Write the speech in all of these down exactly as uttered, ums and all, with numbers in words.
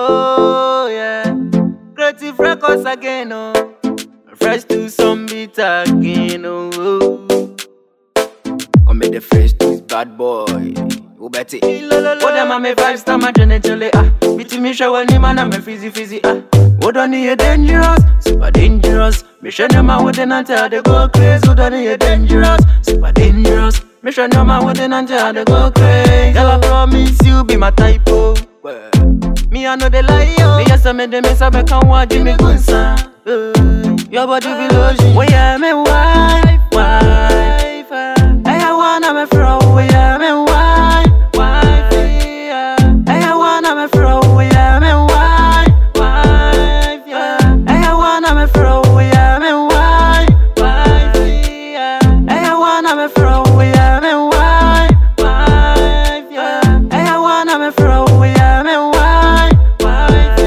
Oh yeah, Creative Records again, oh. Fresh to some beat again, oh. Come with the fresh to this bad boy. Who bet it? What them a me five star my genital ah. Between me show any man I'm a fizzy fizzy ah. What don't need dangerous, super dangerous. Me show them a what until they go crazy. What don't need dangerous, super dangerous. Me show them a what until they go crazy. Girl I promise you be my type oh. Me I know the lie oh. Me yes I made them miss I make them watch me good son. Your body be lotion. Why you me wife, wife? Hey I wanna me throw. Why you me wife, wife? Hey I wanna me throw. Why you me wife, wife? Hey I wanna me throw. Why you me wife, wife? Hey I wanna me throw. Why you me wife, wife? Hey I wanna me throw. Why you me wife, wife?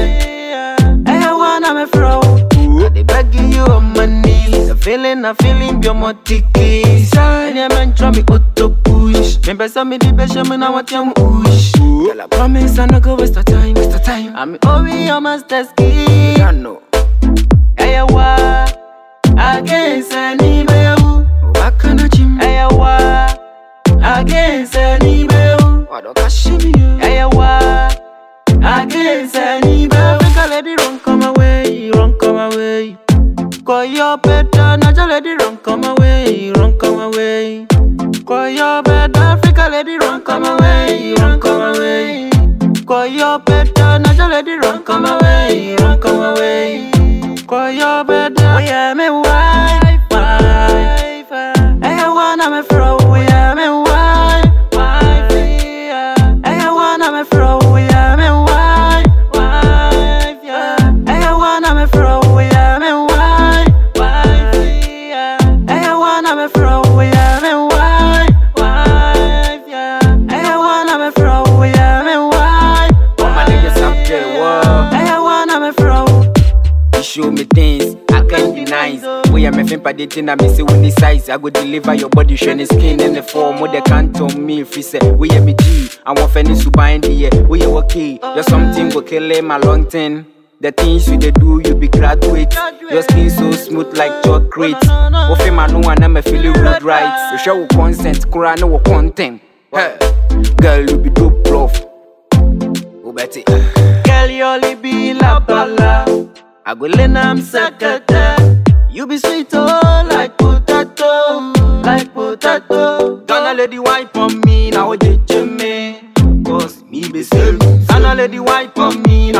Hey I wanna me throw. They begging you on my knees. The feeling, I feeling your motikis. And you man try me auto push. Remember some me the best me now what you wish. Girl I promise I no go waste the time, waste the time. I'm over your master ski. I know. Hey wa, against any beu. Wakana chim. Hey wa, against any beu. Wado kashimi. Hey wa, against any beu. Africa lady run come away, run come away. Call your better, Naja lady run come away, run come away. Call your better, Africa lady run come away, run come away. Call your better, Naja lady run come away, run come away. Call your better, we are me wife, wife. Hey I wanna me throw, we are me wife, wife. Hey I wanna me throw, we are me wife, wife. Hey I wanna me throw, we are me wife, wife. Hey I wanna me throw, we are me wife, wife. Hey I wanna me throw, we are me wife. Oh my niggas up there, whoa. Hey I wanna me throw. You show me things I can't be nice. We are me fin pa dating I me say when the size. I go deliver your body shiny skin in the form. What they can't tell me if you say we are me G. I want finish super in the year. We are okay. You're something go kill my long thing. The things you they do, you be graduate. Your skin so smooth like chocolate. Ofe man no one I'm feeling good right. You show consent, Quran no content. Hey, girl you be dope prof. Who bet it? Girl you only be la bala. I go learn I'm sakata. You be sweet oh like potato, like potato. Gonna let the wipe on me now, what you me? Cause me be same. Gonna let the wipe on me.